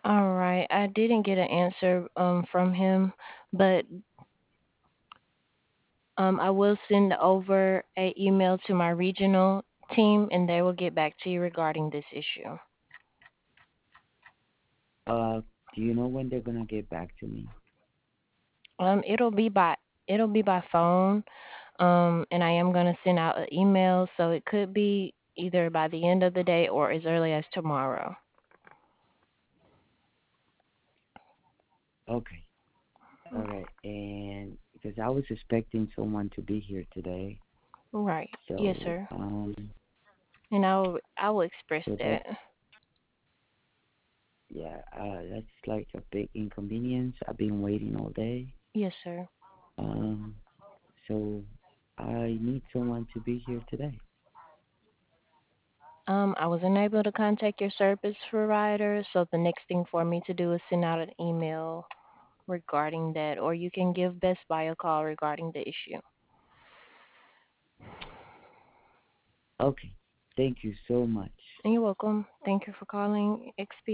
All right. I didn't get an answer from him, but I will send over a email to my regional team, and they will get back to you regarding this issue. Uh, do you know when they're gonna get back to me? Um, it'll be by it'll be by phone. And I am gonna send out an email, so it could be either by the end of the day or as early as tomorrow. Okay. All right. And because I was expecting someone to be here today, Right. Yes, so sir. And I will express so that's that. yeah, that's like a big inconvenience. I've been waiting all day. Yes, sir. Um, so I need someone to be here today. I was unable to contact your service provider, so the next thing for me to do is send out an email regarding that, or you can give Best Buy a call regarding the issue. Okay. Thank you so much. And you're welcome. Thank you for calling XP